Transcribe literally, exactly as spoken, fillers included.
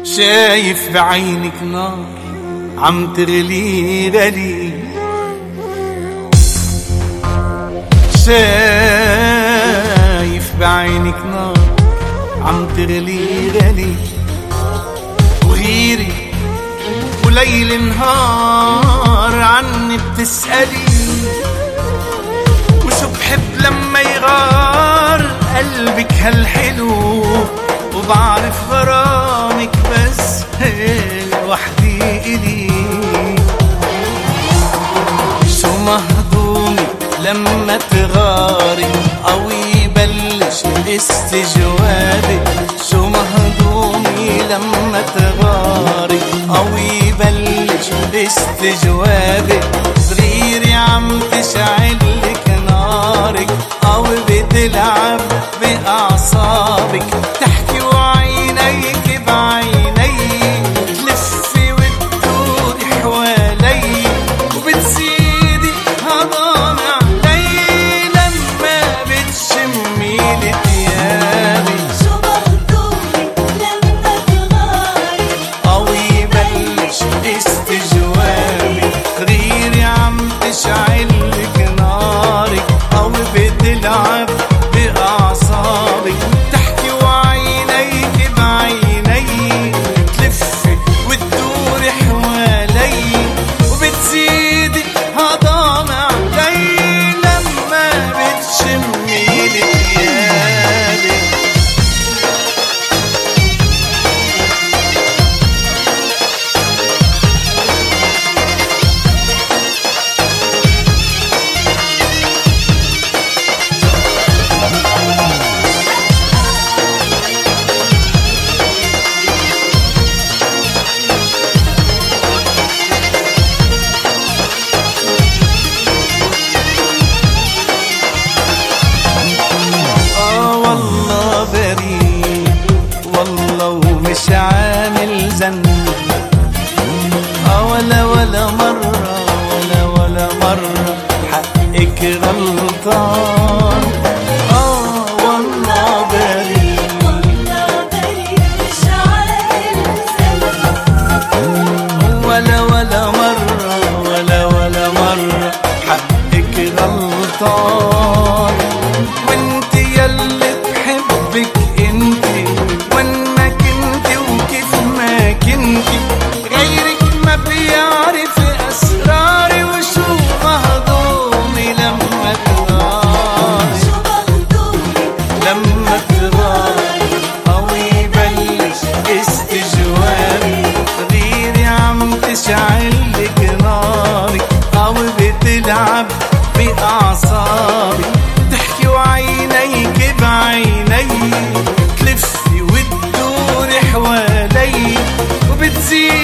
شايف بعينك نار عم تغلي غلي، شايف بعينك نار عم تغلي غلي، وغيري وليل نهار عني بتسألي، وشو بحب لما يغار قلبك هالحلو، وبعرف غرامك بس هي وحدي إلي. شو مهضومي لما تغاري أو يبلش استجوابك، شو مهضومي لما تغاري أو يبلش استجوابك، صغيري عم تشعلك نارك أو بتلعب بأعصابك، تحكي وعينيك بعيني تلفي وتدوري حوالي، وبتزيدي هضام علي لما بتشمي لي ثيابي. شو مهضومي لما تغاري أو يبلش استجوابي، غيري عم تشعلك نارك أو بتلعب بأعصابك، تحكي وعينيك بعيني تلفي وتدوري حوالي، وبتزيدي هضام علي لما بتشمي لي ثيابي. مش عامل ذنب ولا ولا مرة ولا ولا مرة حقك غلطان. اه والله بريء والله بريء مش عامل ذنب ولا ولا مرة ولا ولا مرة حقك غلطان. وانت يلي بحبك انتي وين ما كنتي وكيف ما كنتي، غيرك ما بيعرف اسراري، وشو مهضومي لما تغاري. شو مهضومي لما تغاري او يبلش استجوابي، غيري عم تشعلك نارك او بتلعب بأعصابي، تحكي وعينيك بعيني تلفي وتدوري حوالي، وبتزيد